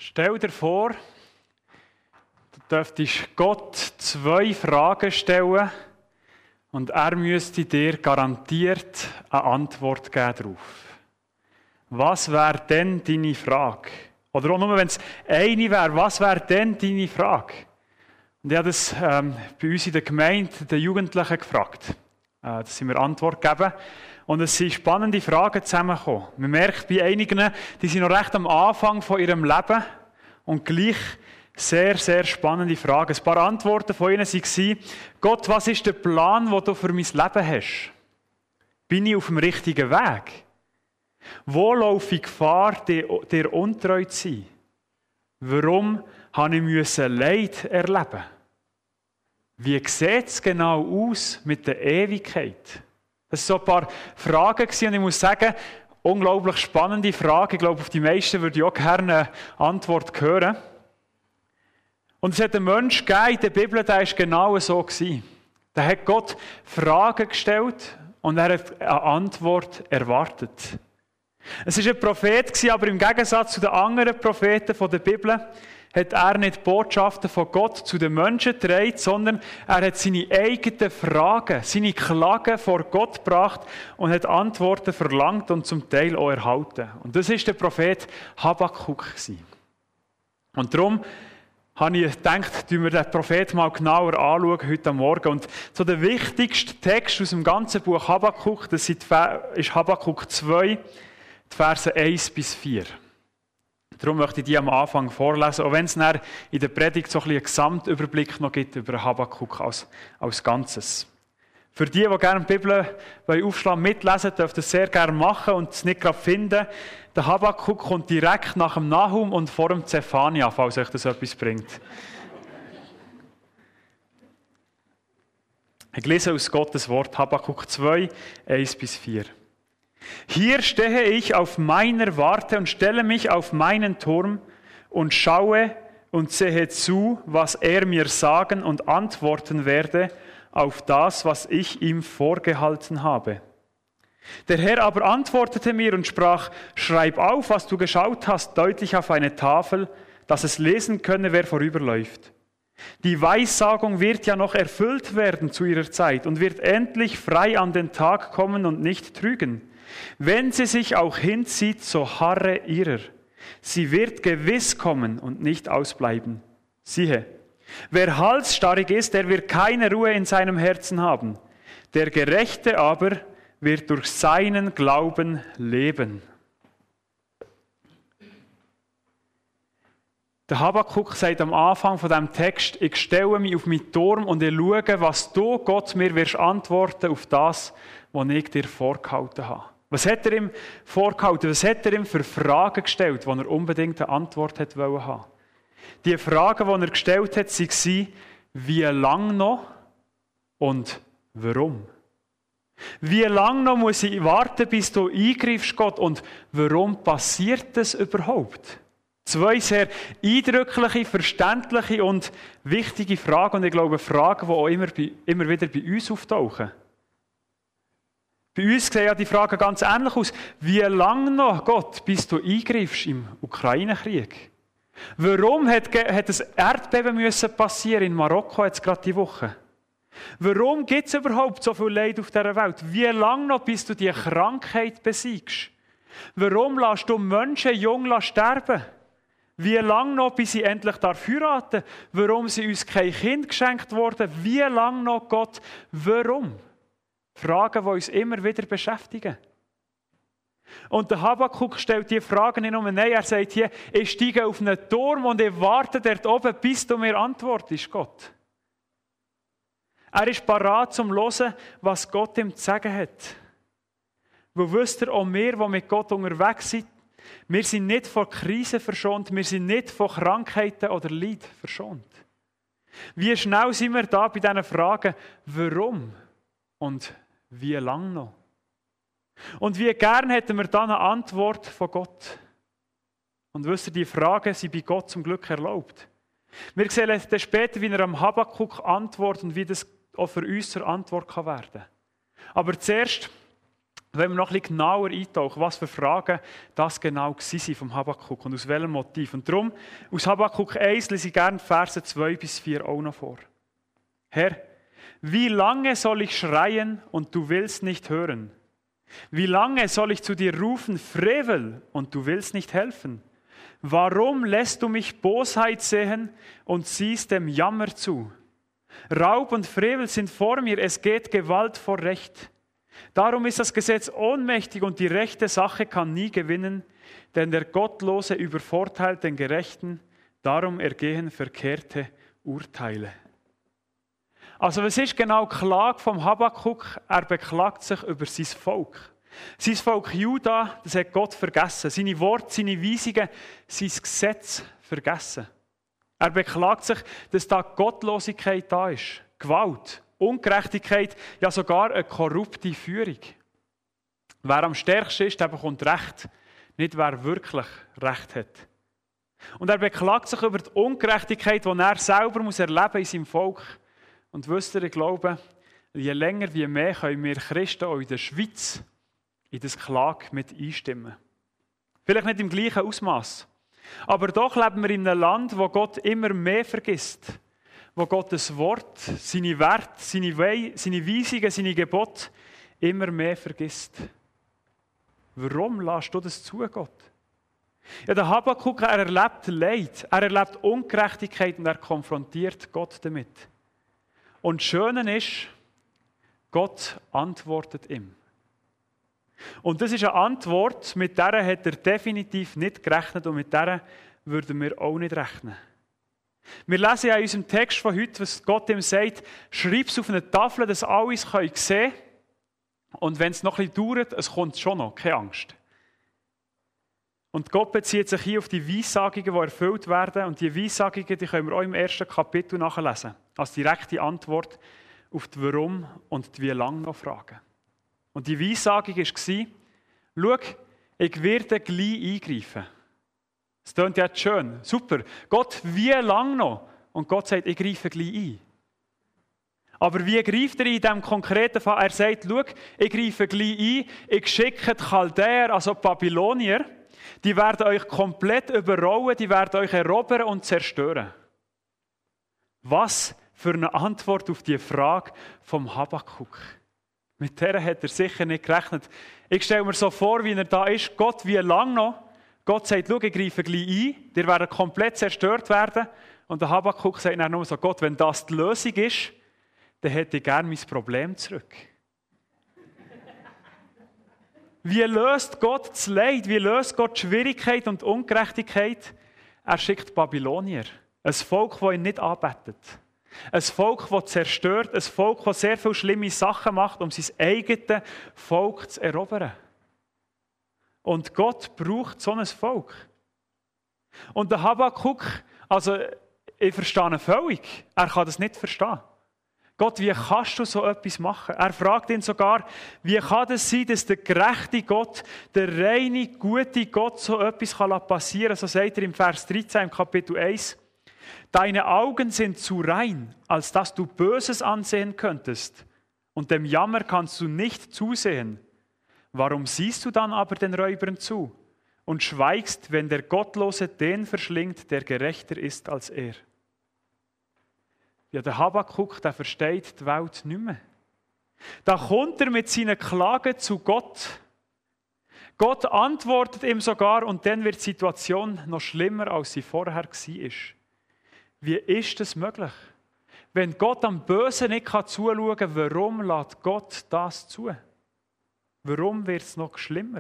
Stell dir vor, du dürftest Gott 2 Fragen stellen und er müsste dir garantiert eine Antwort geben darauf. Was wäre denn deine Frage? Oder auch nur, wenn es eine wäre, was wäre denn deine Frage? Und ich habe das bei uns in der Gemeinde den Jugendlichen gefragt. Dass sie mir Antwort geben. Und es sind spannende Fragen zusammengekommen. Man merkt bei einigen, die sind noch recht am Anfang von ihrem Leben und gleich sehr, sehr spannende Fragen. Ein paar Antworten von ihnen waren: Gott, was ist der Plan, den du für mein Leben hast? Bin ich auf dem richtigen Weg? Wo laufe ich Gefahr, dir untreu zu sein? Warum musste ich Leid erleben? Wie sieht es genau aus mit der Ewigkeit? Das waren so ein paar Fragen und ich muss sagen, unglaublich spannende Fragen. Ich glaube, auf die meisten würde ich auch gerne eine Antwort hören. Und es hat einen Menschen gegeben in der Bibel, der war genau so gewesen. Der hat Gott Fragen gestellt und er hat eine Antwort erwartet. Es war ein Prophet, aber im Gegensatz zu den anderen Propheten der Bibel hat er nicht Botschaften von Gott zu den Menschen getragen, sondern er hat seine eigenen Fragen, seine Klagen vor Gott gebracht und hat Antworten verlangt und zum Teil auch erhalten. Und das war der Prophet Habakuk. Und darum habe ich gedacht, wir den Prophet mal genauer anschauen heute Morgen. Und so der wichtigste Text aus dem ganzen Buch Habakuk, das ist Habakuk 2, die Verse 1 bis 4. Darum möchte ich die am Anfang vorlesen, auch wenn es dann in der Predigt so ein bisschen einen Gesamtüberblick noch gibt über Habakuk als Ganzes. Für die gerne die Bibel aufschlagen, mitlesen, dürft ihr es sehr gerne machen und es nicht gerade finden. Der Habakuk kommt direkt nach dem Nahum und vor dem Zephania, falls euch das etwas bringt. Ich lese aus Gottes Wort, Habakuk 2, 1 bis 4. Hier stehe ich auf meiner Warte und stelle mich auf meinen Turm und schaue und sehe zu, was er mir sagen und antworten werde auf das, was ich ihm vorgehalten habe. Der Herr aber antwortete mir und sprach: Schreib auf, was du geschaut hast, deutlich auf eine Tafel, dass es lesen könne, wer vorüberläuft. Die Weissagung wird ja noch erfüllt werden zu ihrer Zeit und wird endlich frei an den Tag kommen und nicht trügen. Wenn sie sich auch hinzieht, so harre ihrer. Sie wird gewiss kommen und nicht ausbleiben. Siehe, wer halsstarrig ist, der wird keine Ruhe in seinem Herzen haben. Der Gerechte aber wird durch seinen Glauben leben. Der Habakuk sagt am Anfang von diesem Text: Ich stelle mich auf meinen Turm und ich schaue, was du, Gott, mir wirst antworten auf das, was ich dir vorgehalten habe. Was hat er ihm vorgehalten? Was hat er ihm für Fragen gestellt, wo er unbedingt eine Antwort haben wollte? Die Fragen, die er gestellt hat, waren: Wie lange noch und warum? Wie lange noch muss ich warten, bis du eingreifst, Gott? Und warum passiert das überhaupt? 2 sehr eindrückliche, verständliche und wichtige Fragen. Und ich glaube, Fragen, die auch immer wieder bei uns auftauchen. Bei uns sehen ja die Fragen ganz ähnlich aus. Wie lange noch, Gott, bis du eingreifst im Ukraine-Krieg? Warum hat ein Erdbeben müssen passieren in Marokko jetzt gerade diese Woche? Warum gibt es überhaupt so viel Leid auf dieser Welt? Wie lange noch, bis du die Krankheit besiegst? Warum lässt du Menschen jung sterben? Wie lange noch, bis sie endlich heiraten darf? Warum sind uns kein Kind geschenkt worden? Wie lange noch, Gott? Warum? Fragen, die uns immer wieder beschäftigen. Und der Habakuk stellt diese Fragen nicht nur, nein, er sagt hier: Ich steige auf einen Turm und ich warte dort oben, bis du mir antwortest, Gott. Er ist parat zum Hören, was Gott ihm zu sagen hat. Wo wisst ihr, auch wir, die mit Gott unterwegs sind, wir sind nicht vor Krisen verschont, wir sind nicht vor Krankheiten oder Leid verschont. Wie schnell sind wir da bei diesen Fragen, warum und wie lange noch? Und wie gern hätten wir dann eine Antwort von Gott? Und wisst ihr, die Fragen sind bei Gott zum Glück erlaubt. Wir sehen dann später, wie er am Habakuk antwortet und wie das auch für uns zur Antwort werden kann. Aber zuerst Wenn wir noch ein bisschen genauer eintauchen, was für Fragen das genau waren vom Habakkuk und aus welchem Motiv. Und darum, aus Habakkuk 1 lese ich gerne Verse 2-4 auch noch vor. Herr, wie lange soll ich schreien und du willst nicht hören? Wie lange soll ich zu dir rufen, Frevel, und du willst nicht helfen? Warum lässt du mich Bosheit sehen und siehst dem Jammer zu? Raub und Frevel sind vor mir, es geht Gewalt vor Recht. Darum ist das Gesetz ohnmächtig und die rechte Sache kann nie gewinnen, denn der Gottlose übervorteilt den Gerechten, darum ergehen verkehrte Urteile. Also was ist genau die Klage vom Habakkuk? Er beklagt sich über sein Volk. Sein Volk Juda, das hat Gott vergessen. Seine Worte, seine Weisungen, sein Gesetz vergessen. Er beklagt sich, dass da Gottlosigkeit da ist, Gewalt, Ungerechtigkeit, ja sogar eine korrupte Führung. Wer am stärksten ist, der bekommt Recht, nicht wer wirklich Recht hat. Und er beklagt sich über die Ungerechtigkeit, die er selber erleben muss in seinem Volk. Und wisst ihr, ich glaube, je länger, je mehr können wir Christen auch in der Schweiz in das Klage mit einstimmen. Vielleicht nicht im gleichen Ausmaß, aber doch leben wir in einem Land, wo Gott immer mehr vergisst, wo Gottes Wort, seine Werte, seine Weisungen, seine Gebote immer mehr vergisst. Warum lässt du das zu, Gott? Ja, der Habakkuk, er erlebt Leid, er erlebt Ungerechtigkeit und er konfrontiert Gott damit. Und das Schöne ist, Gott antwortet ihm. Und das ist eine Antwort, mit der hat er definitiv nicht gerechnet und mit der würden wir auch nicht rechnen. Wir lesen ja in unserem Text von heute, was Gott ihm sagt, schreib es auf eine Tafel, dass alle es sehen können. Und wenn es noch ein bisschen dauert, es kommt schon noch, keine Angst. Und Gott bezieht sich hier auf die Weissagungen, die erfüllt werden. Und die Weissagungen, die können wir auch im ersten Kapitel nachlesen. Als direkte Antwort auf die Warum und die Wie lang noch Fragen. Und die Weissagung war, schau, ich werde gleich eingreifen. Das klingt jetzt schön, super. Gott, wie lange noch? Und Gott sagt, ich greife gleich ein. Aber wie greift er in diesem konkreten Fall? Er sagt, schau, ich greife gleich ein, ich schicke die Chaldäer, also die Babylonier, die werden euch komplett überrollen, die werden euch erobern und zerstören. Was für eine Antwort auf die Frage vom Habakkuk. Mit der hat er sicher nicht gerechnet. Ich stelle mir so vor, wie er da ist. Gott, wie lange noch? Gott sagt, schau, ich greife gleich ein. Die werden komplett zerstört werden. Und der Habakkuk sagt dann nur so, Gott, wenn das die Lösung ist, dann hätte ich gerne mein Problem zurück. Wie löst Gott das Leid? Wie löst Gott die Schwierigkeit und die Ungerechtigkeit? Er schickt Babylonier. Ein Volk, das ihn nicht anbetet. Ein Volk, das zerstört, ein Volk, das sehr viele schlimme Sachen macht, um sein eigenes Volk zu erobern. Und Gott braucht so ein Volk. Und der Habakkuk, also ich verstehe ihn völlig, er kann das nicht verstehen. Gott, wie kannst du so etwas machen? Er fragt ihn sogar, wie kann es sein, dass der gerechte Gott, der reine, gute Gott so etwas passieren kann? So sagt er im Vers 13 im Kapitel 1. Deine Augen sind zu rein, als dass du Böses ansehen könntest. Und dem Jammer kannst du nicht zusehen. Warum siehst du dann aber den Räubern zu und schweigst, wenn der Gottlose den verschlingt, der gerechter ist als er? Ja, der Habakkuk, der versteht die Welt nicht mehr. Da kommt er mit seinen Klagen zu Gott. Gott antwortet ihm sogar und dann wird die Situation noch schlimmer, als sie vorher war. Wie ist das möglich? Wenn Gott am Bösen nicht zuschauen kann, warum lässt Gott das zu? Warum wird es noch schlimmer?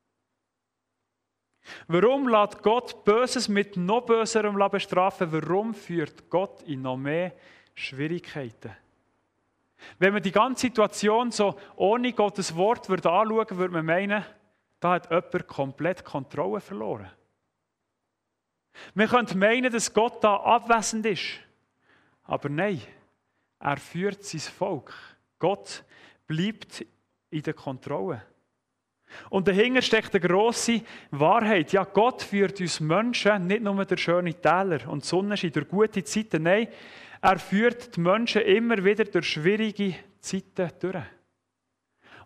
Warum lässt Gott Böses mit noch Böserem bestrafen? Warum führt Gott in noch mehr Schwierigkeiten? Wenn man die ganze Situation so ohne Gottes Wort anschauen würde, würde man meinen, da hat jemand komplett Kontrolle verloren. Man könnte meinen, dass Gott da abwesend ist. Aber nein, er führt sein Volk. Gott bleibt in der Kontrolle. Und dahinter steckt eine grosse Wahrheit. Ja, Gott führt uns Menschen nicht nur durch schöne Täler und Sonnenschein, durch gute Zeiten. Nein, er führt die Menschen immer wieder durch schwierige Zeiten durch.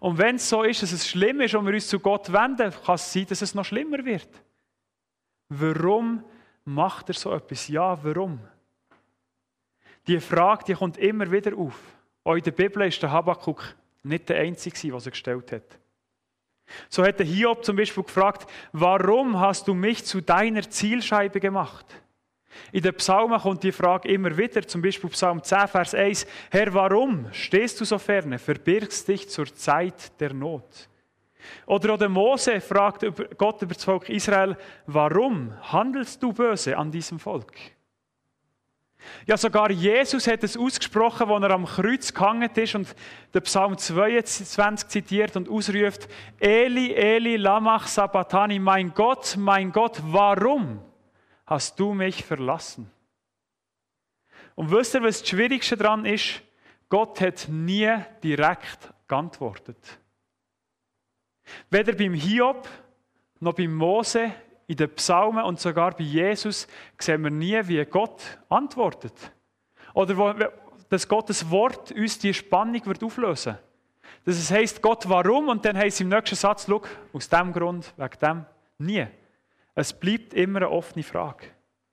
Und wenn es so ist, dass es schlimm ist und wir uns zu Gott wenden, kann es sein, dass es noch schlimmer wird. Warum macht er so etwas? Ja, warum? Die Frage, die kommt immer wieder auf. Auch in der Bibel ist der Habakuk nicht der Einzige, der sie gestellt hat. So hat der Hiob zum Beispiel gefragt, warum hast du mich zu deiner Zielscheibe gemacht? In den Psalmen kommt die Frage immer wieder, zum Beispiel Psalm 10, Vers 1, Herr, warum stehst du so ferne, verbirgst dich zur Zeit der Not? Oder auch der Mose fragt Gott über das Volk Israel, warum handelst du böse an diesem Volk? Ja, sogar Jesus hat es ausgesprochen, als er am Kreuz gehangen ist und den Psalm 22 zitiert und ausruft, Eli, Eli, lamach sabachthani, mein Gott, warum hast du mich verlassen? Und wisst ihr, was das Schwierigste daran ist? Gott hat nie direkt geantwortet. Weder beim Hiob, noch beim Mose, in den Psalmen und sogar bei Jesus sehen wir nie, wie Gott antwortet. Oder dass Gottes Wort uns die Spannung wird auflösen. Dass es heisst, Gott, warum? Und dann heisst es im nächsten Satz, schau, aus dem Grund, wegen dem, nie. Es bleibt immer eine offene Frage.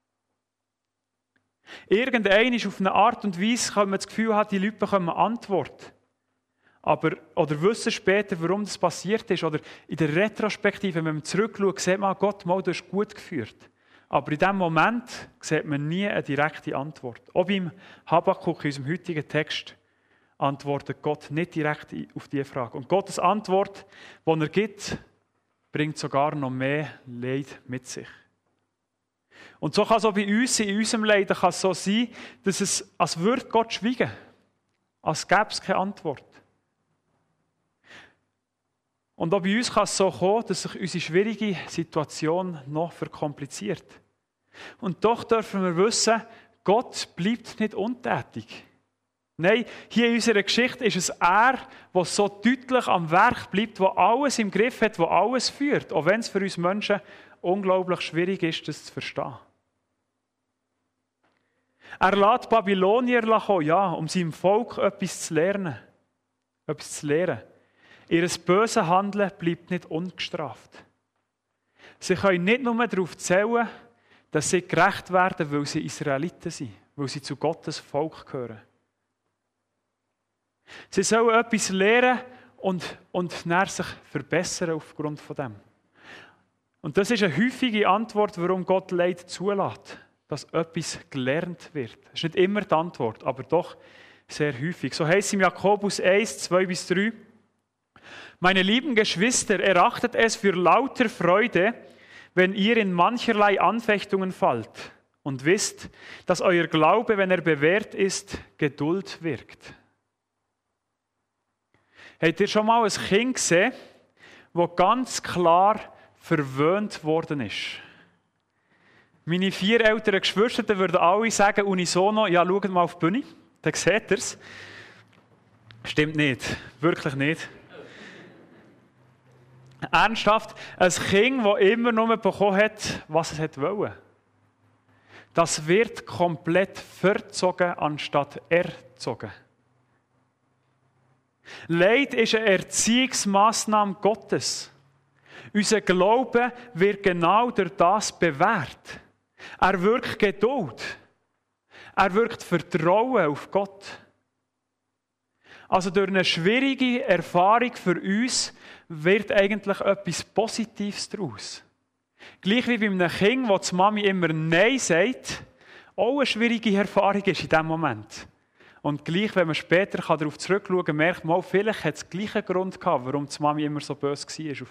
Irgendein ist auf eine Art und Weise, kann man das Gefühl haben, die Leute bekommen eine Antwort. Oder wissen später, warum das passiert ist. Oder in der Retrospektive, wenn man zurückschaut, sieht man, Gott, mal, du hast gut geführt. Aber in diesem Moment sieht man nie eine direkte Antwort. Auch beim Habakuk, in unserem heutigen Text, antwortet Gott nicht direkt auf diese Frage. Und Gottes Antwort, die er gibt, bringt sogar noch mehr Leid mit sich. Und so kann es auch bei uns, in unserem Leid, kann es so sein, dass es, als würde Gott schweigen. Als gäbe es keine Antwort. Und auch bei uns kann es so kommen, dass sich unsere schwierige Situation noch verkompliziert. Und doch dürfen wir wissen, Gott bleibt nicht untätig. Nein, hier in unserer Geschichte ist es er, der so deutlich am Werk bleibt, der alles im Griff hat, der alles führt. Auch wenn es für uns Menschen unglaublich schwierig ist, das zu verstehen. Er lässt Babylonier kommen, ja, um seinem Volk etwas zu lernen. Etwas zu lehren. Ihr böses Handeln bleibt nicht ungestraft. Sie können nicht nur darauf zählen, dass sie gerecht werden, weil sie Israeliten sind, weil sie zu Gottes Volk gehören. Sie sollen etwas lernen und dann sich verbessern aufgrund von dem. Und das ist eine häufige Antwort, warum Gott Leid zulässt, dass etwas gelernt wird. Das ist nicht immer die Antwort, aber doch sehr häufig. So heißt es im Jakobus 1, 2-3, Meine lieben Geschwister, erachtet es für lauter Freude, wenn ihr in mancherlei Anfechtungen fallt und wisst, dass euer Glaube, wenn er bewährt ist, Geduld wirkt. Habt ihr schon mal ein Kind gesehen, das ganz klar verwöhnt worden ist? Meine 4 älteren Geschwister würden alle sagen, unisono, ja, schaut mal auf die Bühne, dann seht ihr es. Stimmt nicht, wirklich nicht. Ernsthaft, ein Kind, das immer nur bekommen hat, was es wollte. Das wird komplett verzogen, anstatt erzogen. Leid ist eine Erziehungsmaßnahme Gottes. Unser Glaube wird genau durch das bewährt. Er wirkt Geduld. Er wirkt Vertrauen auf Gott. Also durch eine schwierige Erfahrung für uns wird eigentlich etwas Positives daraus. Gleich wie bei einem Kind, wo die Mami immer Nein sagt, auch eine schwierige Erfahrung ist in diesem Moment. Und gleich, wenn man später darauf zurückschauen kann, merkt man, vielleicht hat es den gleichen Grund gehabt, warum die Mami immer so böse war.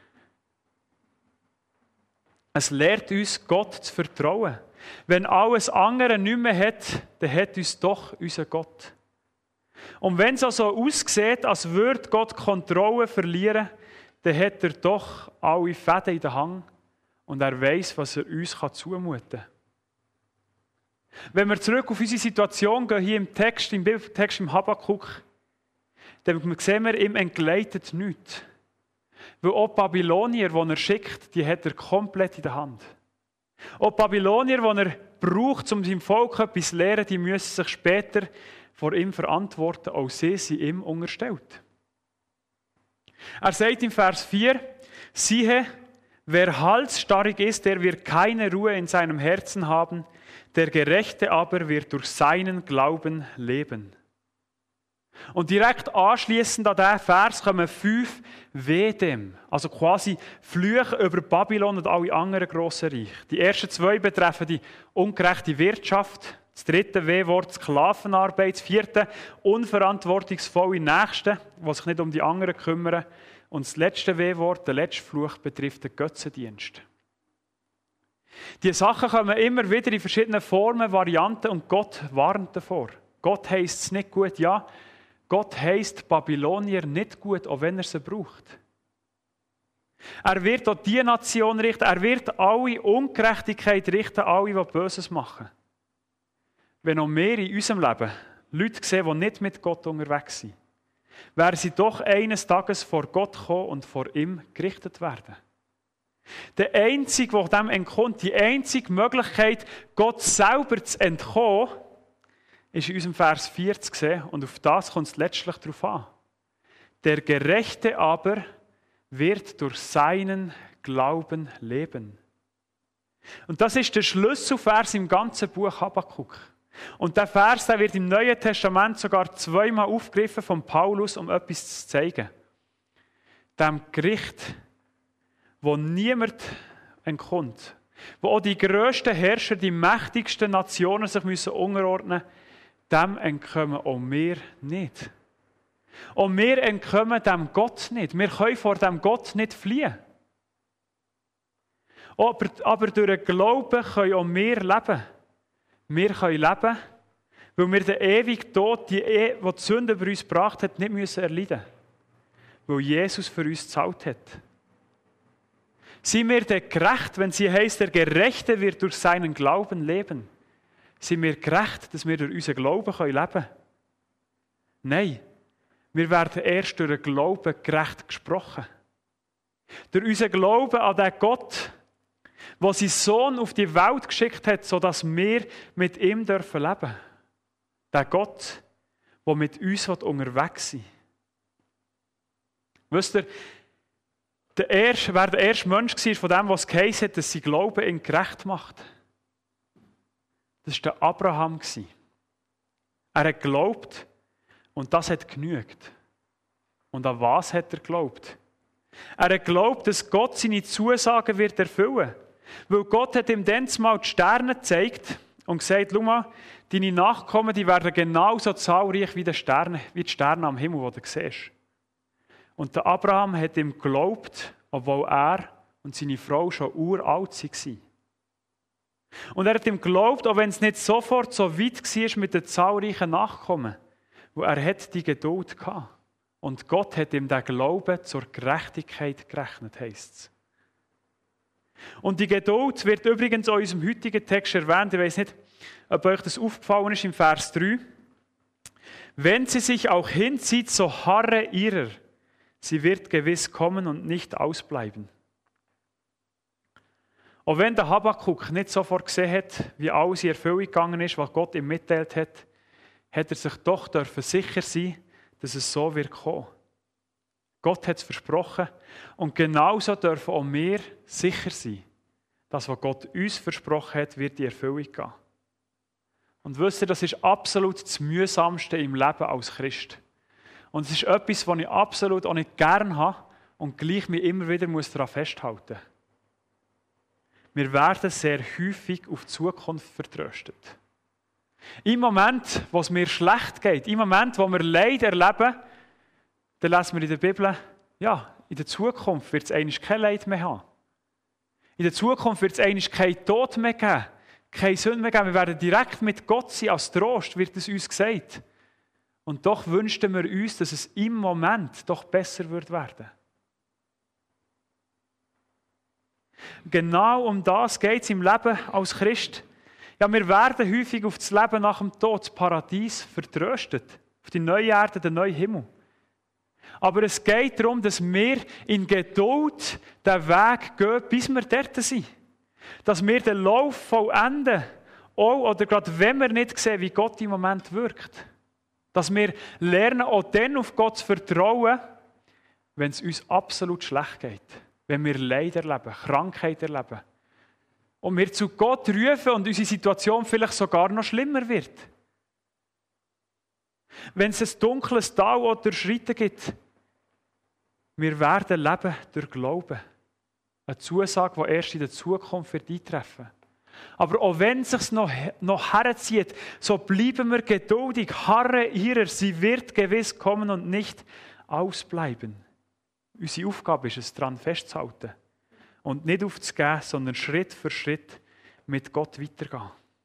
Es lehrt uns, Gott zu vertrauen. Wenn alles andere nicht mehr hat, dann hat uns doch unser Gott. Und wenn es also aussieht, als würde Gott Kontrolle verlieren, dann hat er doch alle Fäden in der Hand und er weiß, was er uns zumuten kann. Wenn wir zurück auf unsere Situation gehen, hier im Text im Habakuk, dann sehen wir, ihm entgleitet nichts. Weil auch die Babylonier, die er schickt, die hat er komplett in der Hand. Auch die Babylonier, die er braucht, um seinem Volk etwas zu lehren, die müssen sich später vor ihm verantworten. Auch sie sind ihm unterstellt. Er sagt im Vers 4, siehe, wer halsstarrig ist, der wird keine Ruhe in seinem Herzen haben, der Gerechte aber wird durch seinen Glauben leben. Und direkt anschliessend an diesen Vers kommen 5 Wedem, also quasi Flüche über Babylon und alle anderen grossen Reiche. Die ersten 2 betreffen die ungerechte Wirtschaft, das 3. W-Wort Sklavenarbeit, das 4. unverantwortungsvolle Nächsten, die sich nicht um die anderen kümmern. Und das letzte W-Wort, der letzte Fluch, betrifft den Götzendienst. Diese Sachen kommen immer wieder in verschiedenen Formen, Varianten und Gott warnt davor. Gott heisst es nicht gut, ja. Gott heisst Babylonier nicht gut, auch wenn er sie braucht. Er wird auch diese Nation richten, er wird alle Ungerechtigkeit richten, alle, die Böses machen. Wenn auch wir in unserem Leben Leute sehen, die nicht mit Gott unterwegs sind, werden sie doch eines Tages vor Gott kommen und vor ihm gerichtet werden. Der Einzige, der dem entkommt, die einzige Möglichkeit, Gott selber zu entkommen, ist in unserem Vers 4 zu sehen, und auf das kommt es letztlich darauf an. Der Gerechte aber wird durch seinen Glauben leben. Und das ist der Schlüsselvers im ganzen Buch Habakuk. Und der Vers, der wird im Neuen Testament sogar 2-mal aufgegriffen von Paulus, um etwas zu zeigen. Dem Gericht, wo niemand entkommt, wo auch die grössten Herrscher, die mächtigsten Nationen sich müssen unterordnen müssen, dem entkommen auch wir nicht. Und wir entkommen dem Gott nicht. Wir können vor dem Gott nicht fliehen. Aber durch den Glauben können auch wir leben. Wir können leben, weil wir den ewigen Tod, die Sünde über uns gebracht hat, nicht müssen erleiden. Weil Jesus für uns gezahlt hat. Sind wir denn gerecht, wenn sie heisst, der Gerechte wird durch seinen Glauben leben? Sind wir gerecht, dass wir durch unseren Glauben leben können? Nein, wir werden erst durch den Glauben gerecht gesprochen. Durch unseren Glauben an den Gott, der seinen Sohn auf die Welt geschickt hat, sodass wir mit ihm leben dürfen. Der Gott, der mit uns unterwegs ist. Wisst ihr, wer der erste Mensch war, von dem, was geheißen hat, dass sein Glaube ihn gerecht macht? Das war der Abraham. Er hat geglaubt und das hat genügt. Und an was hat er geglaubt? Er hat geglaubt, dass Gott seine Zusagen wird erfüllen. Weil Gott hat ihm dann mal die Sterne gezeigt und gesagt, schau mal, deine Nachkommen, die werden genauso zahlreich wie die Sterne am Himmel, die du siehst. Und der Abraham hat ihm geglaubt, obwohl er und seine Frau schon uralt waren. Und er hat ihm geglaubt, auch wenn es nicht sofort so weit war mit den zahlreichen Nachkommen, wo er hat die Geduld gehabt. Und Gott hat ihm den Glauben zur Gerechtigkeit gerechnet, heisst es. Und die Geduld wird übrigens auch in unserem heutigen Text erwähnt. Ich weiss nicht, ob euch das aufgefallen ist im Vers 3. Wenn sie sich auch hinzieht, so harre ihrer. Sie wird gewiss kommen und nicht ausbleiben. Auch wenn der Habakuk nicht sofort gesehen hat, wie alles in Erfüllung gegangen ist, was Gott ihm mitteilt hat, hat er sich doch sicher sein, dass es so wird kommen. Gott hat es versprochen und genauso dürfen auch wir sicher sein, dass was Gott uns versprochen hat, wird in Erfüllung gehen. Und wisst ihr, das ist absolut das Mühsamste im Leben als Christ. Und es ist etwas, was ich absolut auch nicht gern habe und gleich mich immer wieder daran festhalten muss. Wir werden sehr häufig auf die Zukunft vertröstet. Im Moment, wo es mir schlecht geht, im Moment, wo wir Leid erleben, dann lesen wir in der Bibel, ja, in der Zukunft wird es eigentlich kein Leid mehr haben. In der Zukunft wird es eigentlich keinen Tod mehr geben, keine Sünde mehr geben. Wir werden direkt mit Gott sein, als Trost wird es uns gesagt. Und doch wünschten wir uns, dass es im Moment doch besser wird werden. Genau um das geht es im Leben als Christ. Ja, wir werden häufig auf das Leben nach dem Tod, das Paradies, vertröstet. Auf die neue Erde, den neuen Himmel. Aber es geht darum, dass wir in Geduld den Weg gehen, bis wir dort sind. Dass wir den Lauf vollenden, auch oder gerade wenn wir nicht sehen, wie Gott im Moment wirkt. Dass wir lernen, auch dann auf Gott zu vertrauen, wenn es uns absolut schlecht geht, wenn wir Leid erleben, Krankheit erleben und wir zu Gott rufen und unsere Situation vielleicht sogar noch schlimmer wird. Wenn es ein dunkles Tal oder Durchschreiten gibt, wir werden leben durch Glauben. Eine Zusage, die erst in der Zukunft wird eintreffen. Aber auch wenn es sich noch herzieht, so bleiben wir geduldig, harren ihrer, sie wird gewiss kommen und nicht ausbleiben. Unsere Aufgabe ist es, daran festzuhalten und nicht aufzugeben, sondern Schritt für Schritt mit Gott weitergehen.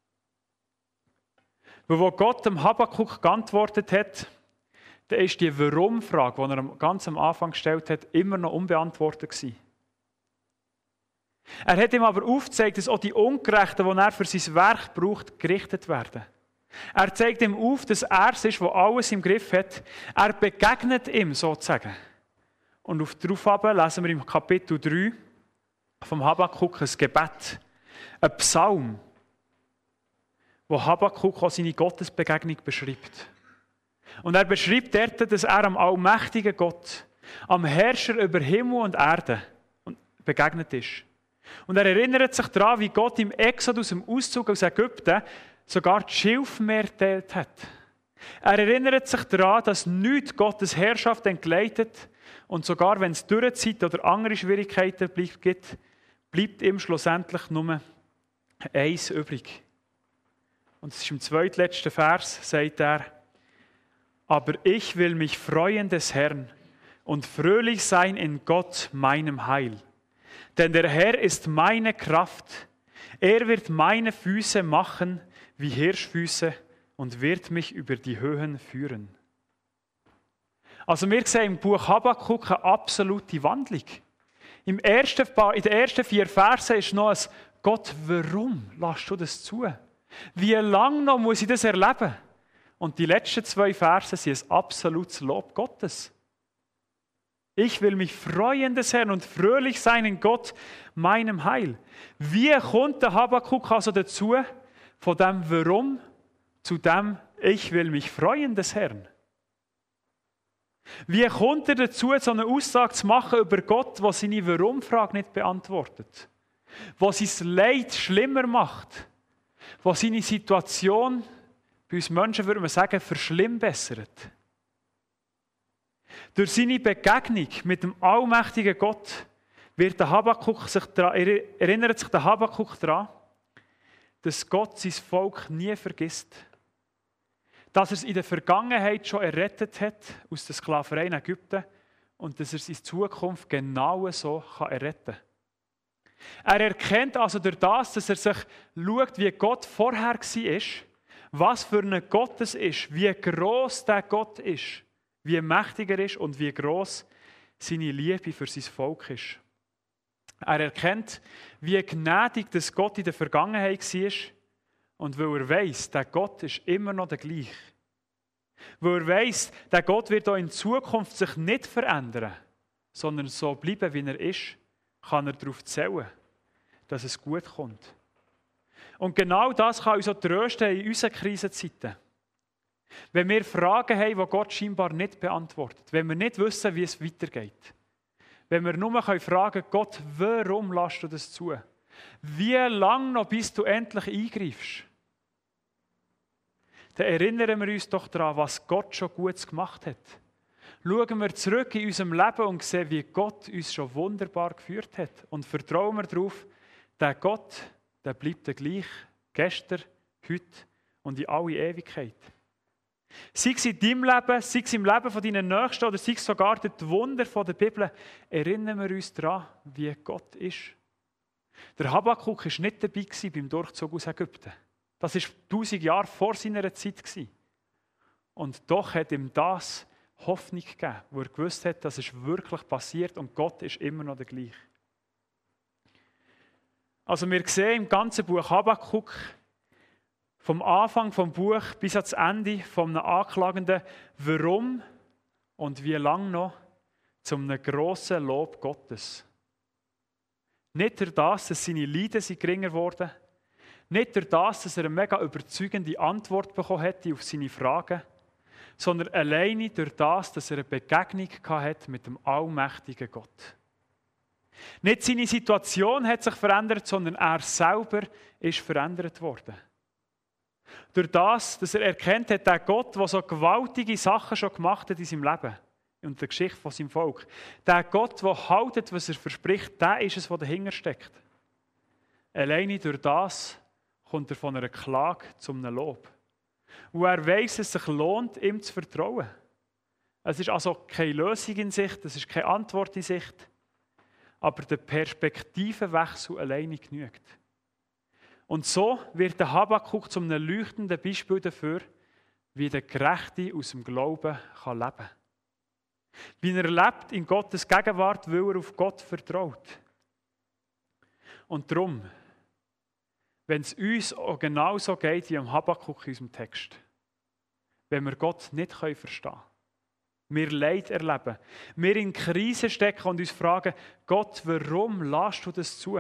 Weil wo Gott dem Habakuk geantwortet hat, dann ist die Warum-Frage, die er ganz am Anfang gestellt hat, immer noch unbeantwortet gewesen. Er hat ihm aber aufgezeigt, dass auch die Ungerechten, die er für sein Werk braucht, gerichtet werden. Er zeigt ihm auf, dass er es ist, der alles im Griff hat. Er begegnet ihm sozusagen. Und daraufhin lesen wir im Kapitel 3 vom Habakuk ein Gebet, ein Psalm, wo Habakuk auch seine Gottesbegegnung beschreibt. Und er beschreibt dort, dass er am allmächtigen Gott, am Herrscher über Himmel und Erde begegnet ist. Und er erinnert sich daran, wie Gott im Exodus, im Auszug aus Ägypten, sogar das Schilfmeer geteilt hat. Er erinnert sich daran, dass nichts Gottes Herrschaft entgleitet und sogar wenn es Dürrezeit oder andere Schwierigkeiten gibt, bleibt ihm schlussendlich nur eins übrig. Und es ist im zweitletzten Vers, sagt er, aber ich will mich freuen des Herrn und fröhlich sein in Gott, meinem Heil. Denn der Herr ist meine Kraft. Er wird meine Füße machen wie Hirschfüße und wird mich über die Höhen führen. Also wir sehen im Buch Habakuk eine absolute Wandlung. In den ersten 4 Versen ist noch ein Gott, warum lässt du das zu? Wie lange noch muss ich das erleben? Und die letzten 2 Verse sind ein absolutes Lob Gottes. Ich will mich freuen des Herrn und fröhlich sein in Gott, meinem Heil. Wie kommt der Habakuk also dazu, von dem Warum zu dem Ich will mich freuen des Herrn? Wie kommt er dazu, so eine Aussage zu machen über Gott, der seine Warum-Frage nicht beantwortet? Der sein Leid schlimmer macht? Der seine Situation, bei uns Menschen würde man sagen, verschlimmbessert? Durch seine Begegnung mit dem allmächtigen Gott erinnert sich der Habakuk daran, dass Gott sein Volk nie vergisst. Dass er es in der Vergangenheit schon errettet hat aus der Sklaverei in Ägypten und dass er es in Zukunft genau so erretten kann. Er erkennt also durch das, dass er sich schaut, wie Gott vorher war, was für ein Gott es ist, wie gross der Gott ist, wie mächtig er ist und wie gross seine Liebe für sein Volk ist. Er erkennt, wie gnädig das Gott in der Vergangenheit war und weil er weiss, der Gott ist immer noch der gleiche. Weil er weiss, der Gott wird auch in Zukunft sich nicht verändern, sondern so bleiben, wie er ist, kann er darauf zählen, dass es gut kommt. Und genau das kann uns auch trösten in unseren Krisenzeiten. Wenn wir Fragen haben, die Gott scheinbar nicht beantwortet, wenn wir nicht wissen, wie es weitergeht, wenn wir nur fragen können, Gott, warum lässt du das zu? Wie lange noch, bis du endlich eingreifst? Dann erinnern wir uns doch daran, was Gott schon Gutes gemacht hat. Schauen wir zurück in unserem Leben und sehen, wie Gott uns schon wunderbar geführt hat. Und vertrauen wir darauf, der Gott, der bleibt der gleich, gestern, heute und in alle Ewigkeit. Sei es in deinem Leben, sei es im Leben von deinen Nächsten oder sei es sogar durch die Wunder der Bibel, erinnern wir uns daran, wie Gott ist. Der Habakuk war nicht dabei beim Durchzug aus Ägypten. Das war 1000 Jahre vor seiner Zeit. Und doch hat ihm das Hoffnung gegeben, wo er gewusst hat, dass es wirklich passiert und Gott ist immer noch der gleiche. Also wir sehen im ganzen Buch Habakuk, vom Anfang vom Buch bis ans Ende von einem Anklagenden, warum und wie lange noch, zum einem grossen Lob Gottes. Nicht durch das, dass seine Leiden geringer wurden, nicht durch das, dass er eine mega überzeugende Antwort bekommen hätte auf seine Fragen, sondern alleine durch das, dass er eine Begegnung hatte mit dem allmächtigen Gott. Nicht seine Situation hat sich verändert, sondern er selber ist verändert worden. Durch das, dass er erkennt hat, der Gott, der so gewaltige Sachen schon gemacht hat in seinem Leben und der Geschichte von seinem Volk, der Gott, der haltet, was er verspricht, der ist es, der dahinter steckt. Alleine durch das kommt er von einer Klage zu einem Lob. Und er weiss, dass es sich lohnt, ihm zu vertrauen. Es ist also keine Lösung in Sicht, es ist keine Antwort in Sicht, aber der Perspektivenwechsel alleine genügt. Und so wird der Habakuk zu einem leuchtenden Beispiel dafür, wie der Gerechte aus dem Glauben leben kann. Wie er lebt in Gottes Gegenwart, weil er auf Gott vertraut. Und darum, wenn es uns auch genauso geht wie am Habakuk in unserem Text, wenn wir Gott nicht verstehen können, wir Leid erleben, wir in Krise stecken und uns fragen, Gott, warum lässt du das zu?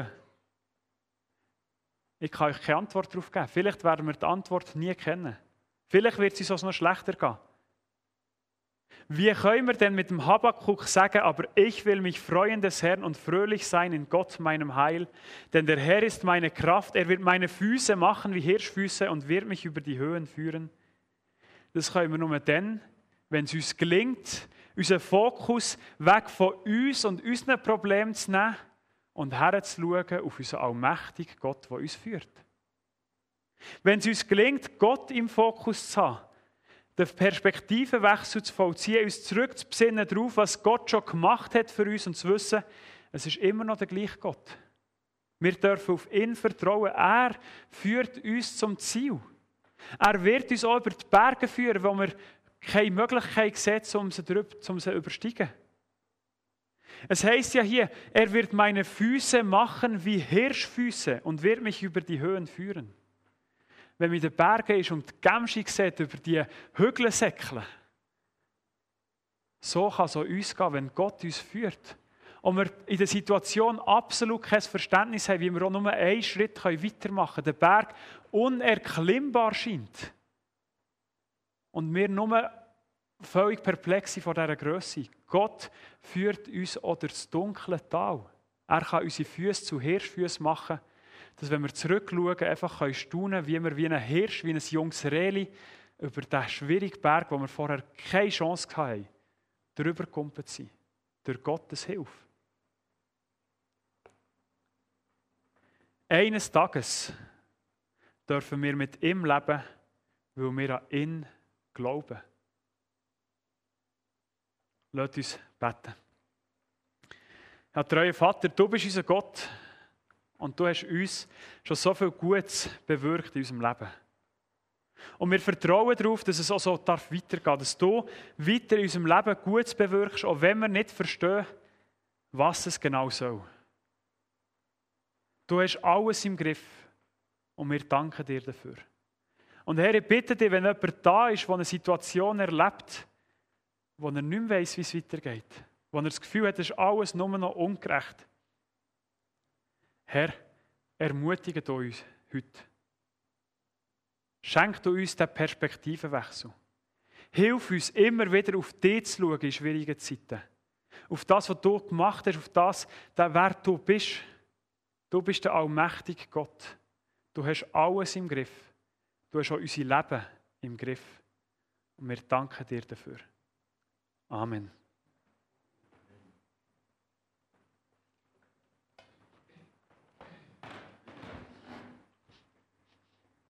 Ich kann euch keine Antwort darauf geben. Vielleicht werden wir die Antwort nie kennen. Vielleicht wird es uns auch noch schlechter gehen. Wie können wir denn mit dem Habakuk sagen, aber ich will mich freuen des Herrn und fröhlich sein in Gott, meinem Heil, denn der Herr ist meine Kraft, er wird meine Füße machen wie Hirschfüße und wird mich über die Höhen führen. Das können wir nur dann, wenn es uns gelingt, unseren Fokus weg von uns und unseren Problemen zu nehmen und herzuschauen auf unseren allmächtigen Gott, der uns führt. Wenn es uns gelingt, Gott im Fokus zu haben, den Perspektivenwechsel zu vollziehen, uns zurückzubesinnen darauf, was Gott schon gemacht hat für uns und zu wissen, es ist immer noch der gleiche Gott. Wir dürfen auf ihn vertrauen. Er führt uns zum Ziel. Er wird uns auch über die Berge führen, wo wir keine Möglichkeit sehen, um sie zu übersteigen. Es heisst ja hier, er wird meine Füße machen wie Hirschfüße und wird mich über die Höhen führen. Wenn man in den Bergen ist und die Gämsche sieht, über die Hügel säckeln. So kann es auch uns gehen, wenn Gott uns führt. Und wir in der Situation absolut kein Verständnis haben, wie wir auch nur einen Schritt weitermachen können. Der Berg unerklimmbar scheint. Und wir nur völlig perplex sind vor dieser Grösse. Gott führt uns auch durch das dunkle Tal. Er kann unsere Füße zu Hirschfüßen machen, dass wenn wir zurückschauen, einfach staunen können, wie wir wie ein Hirsch, wie ein junges Rehli über diesen schwierigen Berg, wo wir vorher keine Chance hatten, drüber gekumpelt sind. Durch Gottes Hilfe. Eines Tages dürfen wir mit ihm leben, weil wir an ihn glauben. Lasst uns beten. Herr treuer Vater, du bist unser Gott und du hast uns schon so viel Gutes bewirkt in unserem Leben. Und wir vertrauen darauf, dass es auch so weitergehen darf, dass du weiter in unserem Leben Gutes bewirkst, auch wenn wir nicht verstehen, was es genau soll. Du hast alles im Griff und wir danken dir dafür. Und Herr, ich bitte dich, wenn jemand da ist, der eine Situation erlebt, wo er nicht mehr weiss, wie es weitergeht, wo er das Gefühl hat, es ist alles nur noch ungerecht. Herr, ermutige uns heute. Schenk du uns den Perspektivenwechsel. Hilf uns immer wieder auf dich zu schauen in schwierigen Zeiten. Auf das, was du gemacht hast, auf das, wer du bist. Du bist der allmächtige Gott. Du hast alles im Griff. Du hast auch unser Leben im Griff. Und wir danken dir dafür. Amen.